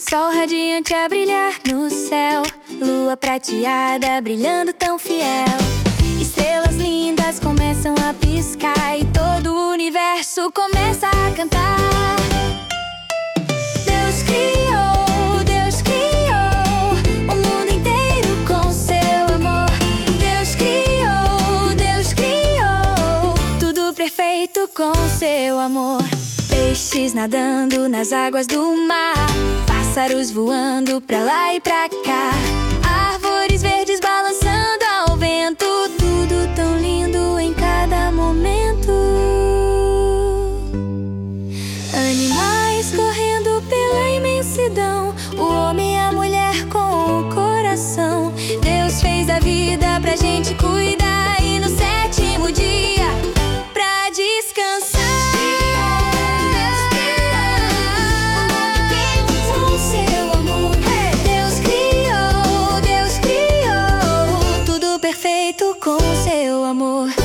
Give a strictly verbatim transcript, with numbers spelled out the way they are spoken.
Sol radiante a brilhar no céu, lua prateada brilhando tão fiel. Estrelas lindas começam a piscar e todo o universo começa a cantar. Deus criou, Deus criou o mundo inteiro com seu amor. Deus criou, Deus criou tudo perfeito com seu amor. Peixes nadando nas águas do mar, pássaros voando pra lá e pra cá, árvores verdes balançando ao vento, tudo tão lindo em cada momento. Animais correndo pela imensidão, o homem e a mulher com o coração. Deus fez a vida pra gente cuidar e no sétimo dia pra descansar. Com seu amor.